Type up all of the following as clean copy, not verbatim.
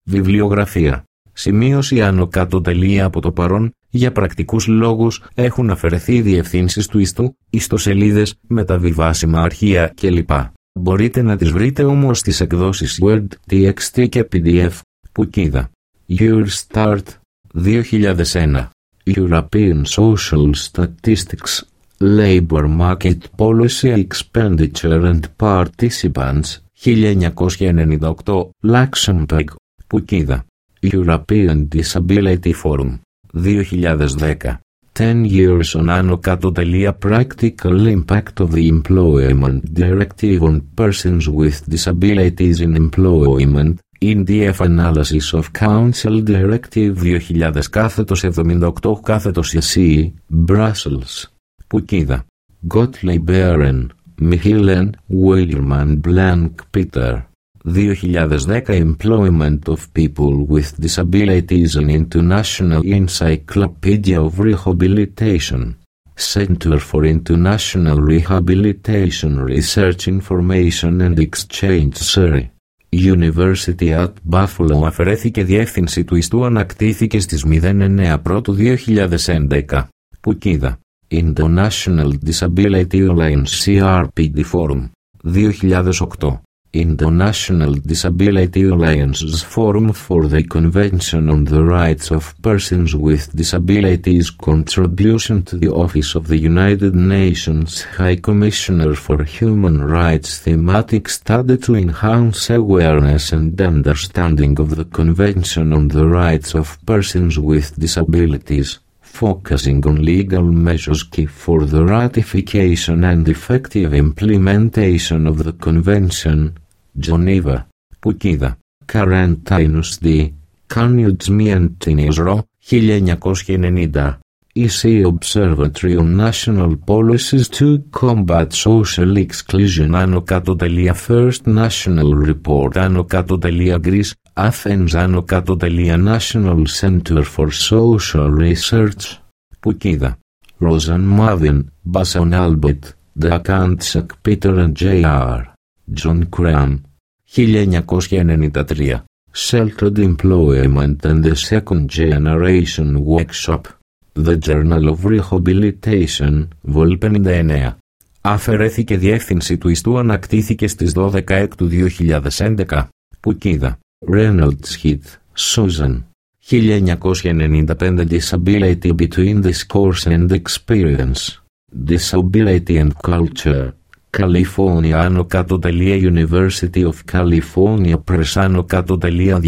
Βιβλιογραφία. Σημείωση άνω κάτω τελεία από το παρόν. Για πρακτικούς λόγους έχουν αφαιρεθεί οι διευθύνσεις του ιστού, ιστοσελίδες, μεταβιβάσιμα αρχεία κλπ. Μπορείτε να τις βρείτε όμως στις εκδόσεις Word, TXT και PDF. Πουκίδα. Your Start. 2001. European Social Statistics. Labor Market Policy Expenditure and Participants. 1998. Luxembourg. Πουκίδα. European Disability Forum. 2010. 10 years on άνω κάτω τελεία Practical Impact of the Employment Directive on Persons with Disabilities in Employment. In-depth Analysis of Council Directive 2000/78/EC, Brussels. Πουκίδα. Gottlieb Behren, Michilen, Willerman Blank Peter. 2010 Employment of People with Disabilities in International Encyclopedia of Rehabilitation. Center for International Rehabilitation Research Information and Exchange Surrey. University at Buffalo. Αφαιρέθηκε διεύθυνση του ιστού ανακτήθηκε στις 09 Πρώτου 2011. Πουκίδα. International Disability Alliance CRPD Forum. 2008. International Disability Alliance's Forum for the Convention on the Rights of Persons with Disabilities Contribution to the Office of the United Nations High Commissioner for Human Rights Thematic Study to enhance awareness and understanding of the Convention on the Rights of Persons with Disabilities, focusing on legal measures key for the ratification and effective implementation of the Convention. Geneva. Πουκίδα. Karantinus D. Kanyudzmiantinis Ro. 1990. EC Observatory on National Policies to Combat Social Exclusion άνω κάτω τελεία First National Report άνω κάτω τελεία Greece, Athens άνω κάτω τελεία National Center for Social Research. Πουκίδα. Rosan Mavin, Basan Albert, Dakantzak Peter and J.R. John Cram. 1993. Sheltered Employment and the Second Generation Workshop. The Journal of Rehabilitation, Vol 59. Αφαιρέθηκε διεύθυνση του ιστού ανακτήθηκε στις 12 Έκτου 2011. Πουκίδα. Reynolds Heath, Susan. 1995 Disability Between Discourse and Experience. Disability and Culture. California άνω κάτω τελεία University of California Press άνω κάτω τελεία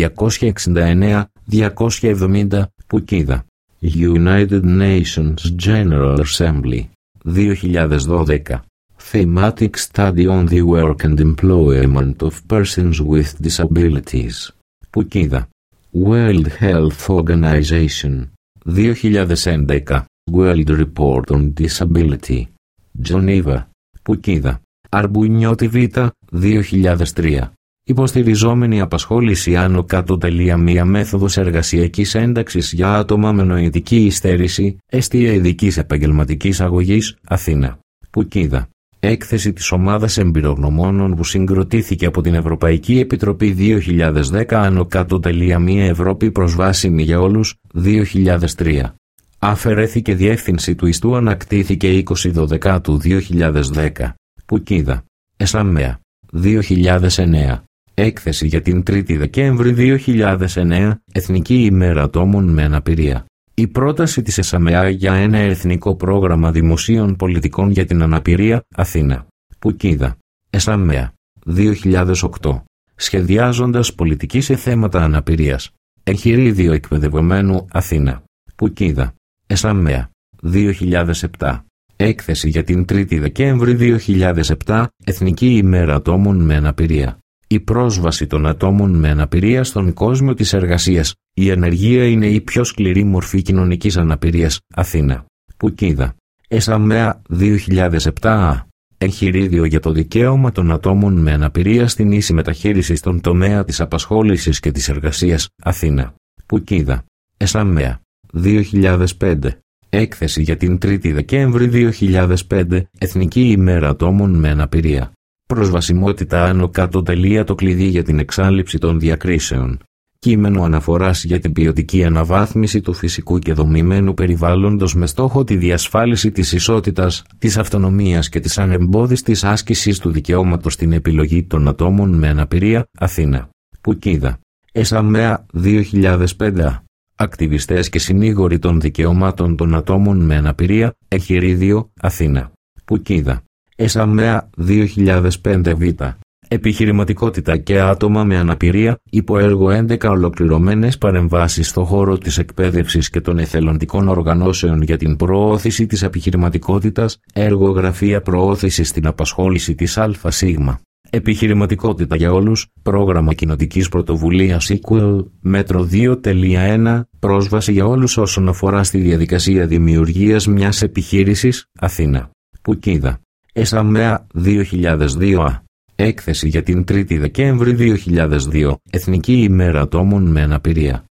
269-270. Πουκίδα. United Nations General Assembly. 2012. Thematic Study on the Work and Employment of Persons with Disabilities. Πουκίδα. World Health Organization. 2011. World Report on Disability. Geneva. Πουκίδα. Αρμπουνιώτη Β. 2003. Υποστηριζόμενη απασχόληση άνω κάτω τελεία μία μέθοδος εργασιακής ένταξης για άτομα με νοητική υστέρηση, εστία ειδικής επαγγελματικής αγωγής, Αθήνα. Πουκίδα. Έκθεση της ομάδας εμπειρογνωμόνων που συγκροτήθηκε από την Ευρωπαϊκή Επιτροπή 2010 άνω κάτω τελεία μία Ευρώπη προσβάσιμη για όλους, 2003. Αφαιρέθηκε διεύθυνση του ιστού ανακτήθηκε 20 του 2010. Πουκίδα. Εσαμαία. 2009. Έκθεση για την 3η Δεκέμβρη 2009, Εθνική ημέρα ατόμων με αναπηρία. Η πρόταση της ΕΣΑΜΕΑ για ένα εθνικό πρόγραμμα δημοσίων πολιτικών για την αναπηρία, Αθήνα. Πουκίδα. ΕΣΑΜΕΑ. 2008. Σχεδιάζοντας πολιτική σε θέματα αναπηρίας. Εγχειρίδιο εκπαιδευομένου, Αθήνα. Πουκίδα. ΕΣΑΜΕΑ. 2007. Έκθεση για την 3η Δεκέμβρη 2007, Εθνική ημέρα ατόμων με αναπηρία. Η πρόσβαση των ατόμων με αναπηρία στον κόσμο της εργασίας. Η ανεργία είναι η πιο σκληρή μορφή κοινωνικής αναπηρίας, Αθήνα. Πουκίδα. ΕΣΑΜΕΑ 2007. Εγχειρίδιο για το δικαίωμα των ατόμων με αναπηρία στην ίση μεταχείριση στον τομέα της απασχόλησης και της εργασίας, Αθήνα. Πουκίδα. ΕΣΑΜΕΑ. 2005. Έκθεση για την 3η Δεκέμβρη 2005, Εθνική ημέρα ατόμων με αναπηρία. Προσβασιμότητα άνω κάτω τελεία το κλειδί για την εξάλληψη των διακρίσεων. Κείμενο αναφοράς για την ποιοτική αναβάθμιση του φυσικού και δομημένου περιβάλλοντος με στόχο τη διασφάλιση της ισότητας, της αυτονομίας και της ανεμπόδιστης άσκησης του δικαιώματος στην επιλογή των ατόμων με αναπηρία, Αθήνα. Πουκίδα. ΕΣΑΜΕΑ 2005. Ακτιβιστές και συνήγοροι των δικαιωμάτων των ατόμων με αναπηρία, Εχειρίδιο, Αθήνα. Πουκίδα. ΕΣΑΜΕΑ 2005 Β. Επιχειρηματικότητα και άτομα με αναπηρία, υποέργο 11 ολοκληρωμένες παρεμβάσεις στο χώρο της εκπαίδευσης και των εθελοντικών οργανώσεων για την προώθηση της επιχειρηματικότητας, έργο γραφεία προώθηση στην απασχόληση της ΑΣ. Επιχειρηματικότητα για όλους, πρόγραμμα κοινοτικής πρωτοβουλίας Equal, μέτρο 2.1, πρόσβαση για όλους όσον αφορά στη διαδικασία δημιουργίας μιας επιχείρησης, Αθήνα. Πουκίδα. ΕΣΑΜΕΑ 2002. Έκθεση για την 3η Δεκέμβρη 2002, Εθνική ημέρα ατόμων με αναπηρία.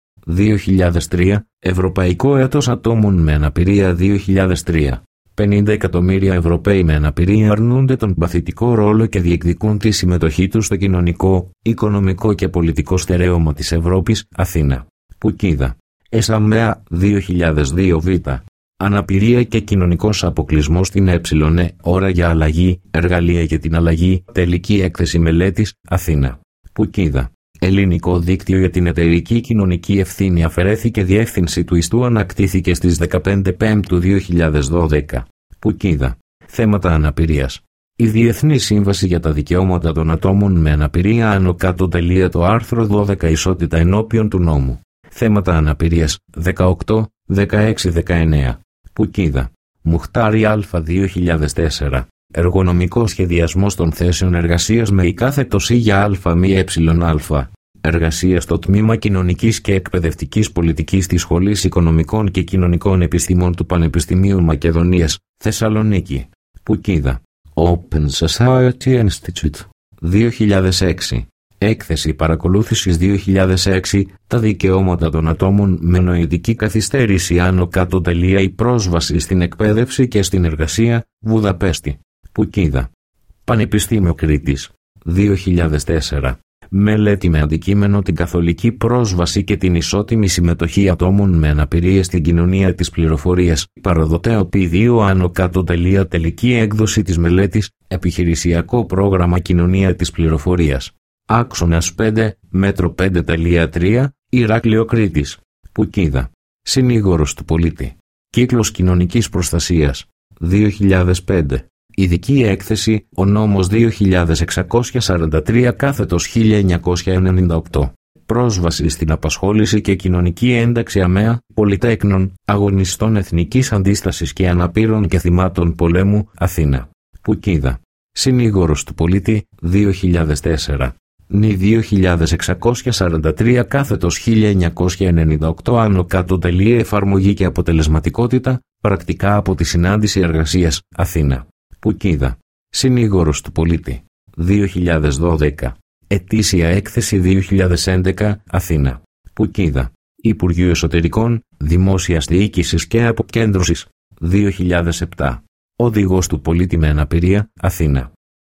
2003, Ευρωπαϊκό έτος ατόμων με αναπηρία 2003. 50 εκατομμύρια Ευρωπαίοι με αναπηρία αρνούνται τον παθητικό ρόλο και διεκδικούν τη συμμετοχή τους στο κοινωνικό, οικονομικό και πολιτικό στερέωμα της Ευρώπης, Αθήνα. Πουκίδα. ΕΣΑΜΕΑ 2002 Β. Αναπηρία και κοινωνικός αποκλεισμός στην ώρα για αλλαγή, εργαλεία για την αλλαγή, τελική έκθεση μελέτης, Αθήνα. Πουκίδα. Ελληνικό δίκτυο για την εταιρική κοινωνική ευθύνη αφαιρέθηκε διεύθυνση του ιστού ανακτήθηκε στις 15 Πέμπτου 2012. Πουκίδα. Θέματα αναπηρίας. Η Διεθνή Σύμβαση για τα Δικαιώματα των Ατόμων με Αναπηρία άνω κάτω τελεία το άρθρο 12 Ισότητα ενώπιον του νόμου. Θέματα αναπηρίας 18, 16-19. Πουκίδα. Μουχτάρι Α 2004. Εργονομικό σχεδιασμός των θέσεων εργασίας με ΙΚΑ/ΣΥ για Α μη Α. Εργασία στο Τμήμα Κοινωνικής και Εκπαιδευτικής Πολιτικής της Σχολής Οικονομικών και Κοινωνικών Επιστημών του Πανεπιστημίου Μακεδονίας, Θεσσαλονίκη. Πουκίδα. Open Society Institute. 2006. Έκθεση παρακολούθησης 2006, τα δικαιώματα των ατόμων με νοητική καθυστέρηση άνω κάτω τελεία η πρόσβαση στην εκπαίδευση και στην εργασία, Βουδαπέστη. Πουκίδα. Πανεπιστήμιο Κρήτης. 2004. Μελέτη με αντικείμενο την καθολική πρόσβαση και την ισότιμη συμμετοχή ατόμων με αναπηρία στην κοινωνία της πληροφορίας. Παροδοτέο P2 άνω κάτω τελεία τελική έκδοση της μελέτης, επιχειρησιακό πρόγραμμα κοινωνία της πληροφορίας. Άξονας 5, μέτρο 5.3, Ηράκλειο Κρήτης. Πουκίδα. Συνήγορος του πολίτη. Κύκλος κοινωνικής προστασίας. 2005. Ειδική έκθεση, ο νόμος 2643/1998. Πρόσβαση στην απασχόληση και κοινωνική ένταξη ΑΜΕΑ, πολυτέκνων, αγωνιστών εθνικής αντίστασης και αναπήρων και θυμάτων πολέμου, Αθήνα. Πουκίδα. Συνήγορος του πολίτη, 2004. Νη 2643/1998 άνω κάτω τελεία εφαρμογή και αποτελεσματικότητα, πρακτικά από τη συνάντηση εργασίας, Αθήνα. Πουκίδα. Συνήγορος του πολίτη. 2012. Ετήσια έκθεση 2011, Αθήνα. Πουκίδα. Υπουργείο Εσωτερικών, Δημόσιας Διοίκησης και Αποκέντρωσης. 2007. Οδηγός του πολίτη με αναπηρία, Αθήνα.